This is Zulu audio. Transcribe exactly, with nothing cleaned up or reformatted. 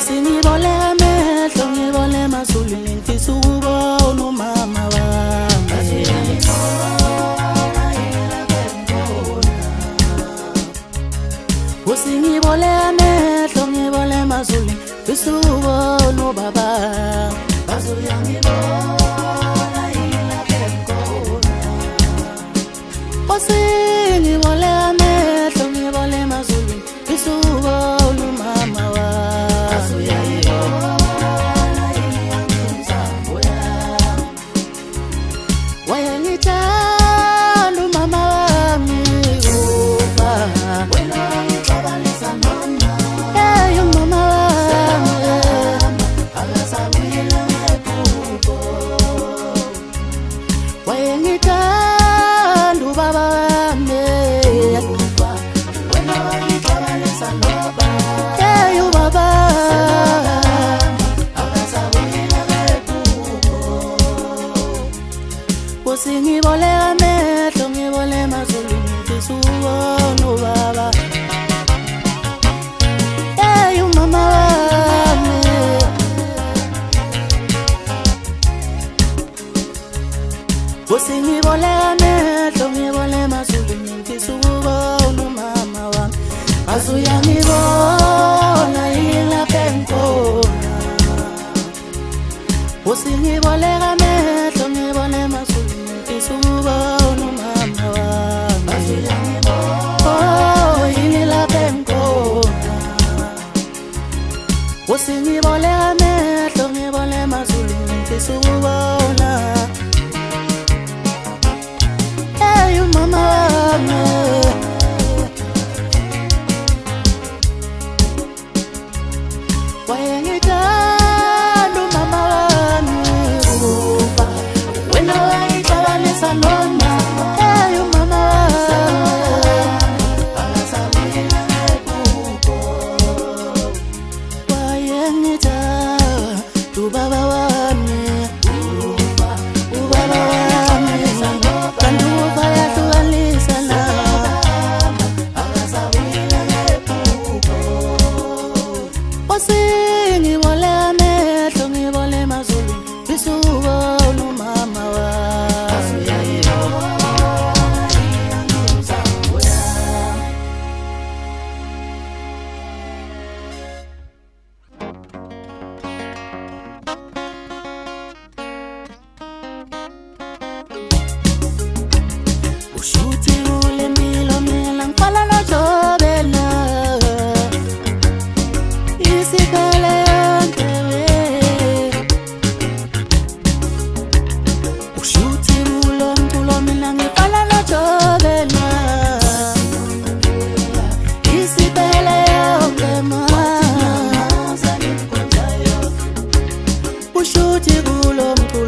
Usingibole amehlo ngibole mazulu ngifisa ukubona umama wami. Usingibole amehlo ngibole mazulu ngifisa ukubona ubaba. Usingibole amehlo ngibole mazulu ngifisa ukubona umama wami. Wayengithanda umama wami ufa. Hey umama wami akasawile ngephupho. Wayengithanda ubaba wami ufa. Wena wangixabanisa noba. Hey ubaba akasawile ngephupho. Usingibole amehlo ngibole mazulu ngifisa ukubona ubaba. Hey umama wami usingibole amehlo ngibole mazulu ngifisa ukubona umama wami. Asuyangibona yilapha enkhona. Usingibole amehlo ngibole mazulu ngifisa ukubona umama wami. Oh yilapha enkhona. Usingibole amehlo ngibole mazulu ngifisa ukubona. Hey umama wami wayengithanda umama wami ufa. Wena wangixabanisa noma. Hey umama wami akasawile ngephupho. Wayengithanda ubaba wami ufa. Ubaba wami kanti ufa yahlukanisa na. Akasawile ngephupho. Usingibole amehlo ngibole mazulu ngifisa ukubona umama wami. Ushuthi ule mpilo mina ngifala nojobela. Isiphele yonke we. Ushuthi ulo mculo mina ngifala nojobela. Isiphele yonke ma. Ushuthi ulo mculo